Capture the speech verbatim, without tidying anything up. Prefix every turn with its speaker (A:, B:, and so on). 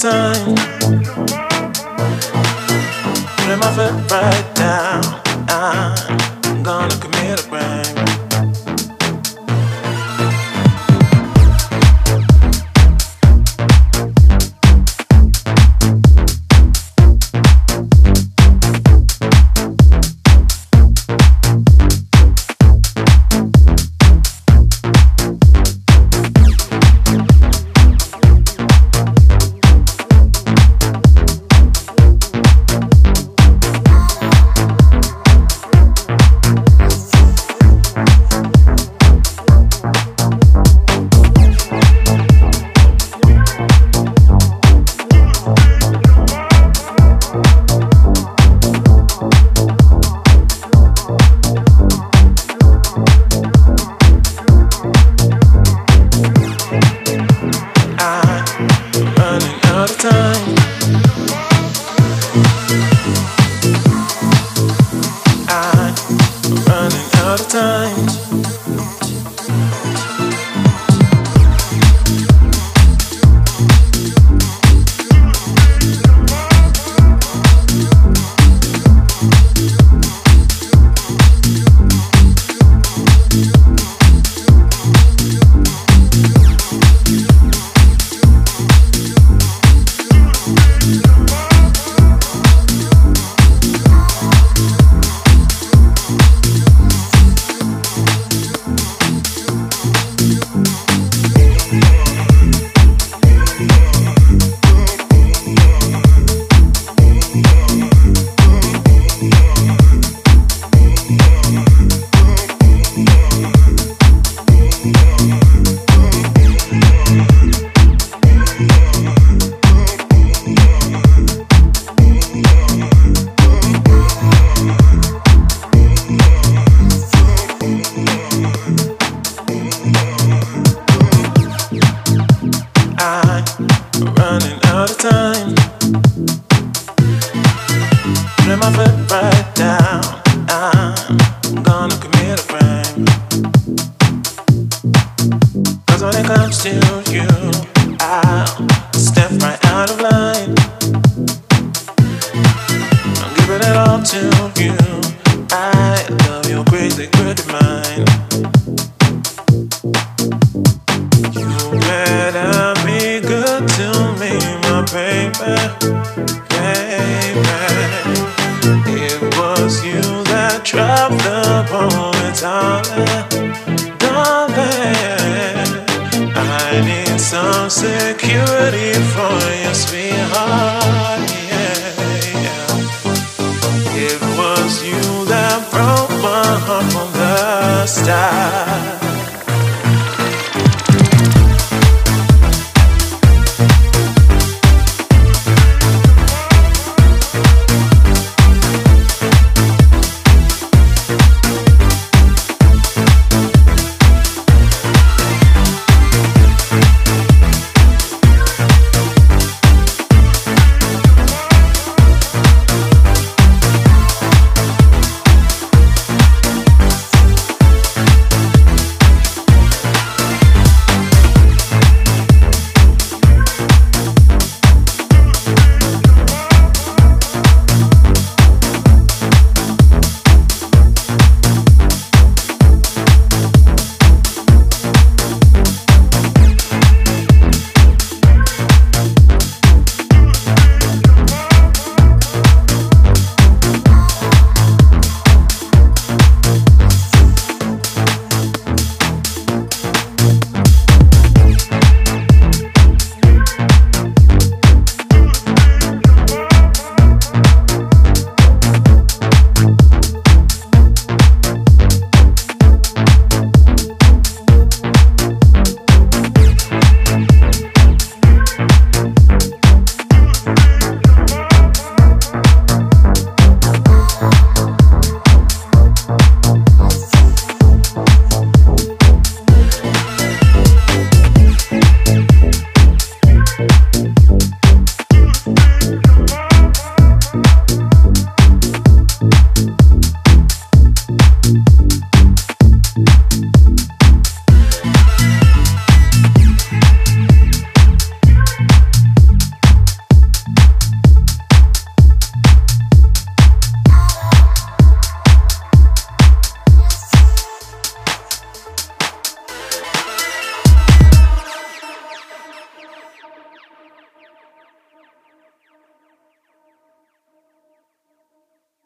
A: time. Put my foot right down. I'm gonna commit a crime. Time. I'm running out of time. Running out of time. Put my foot right down. I'm gonna commit a crime. Cause when it comes to you, I'll step right out of line. I'm giving it all to you. I love your crazy, crooked mind. You better be good to me, my baby, baby. It was you that dropped the bullet, darling, darling. I need some security for your sweetheart, yeah, yeah. It was you that broke my heart from the start.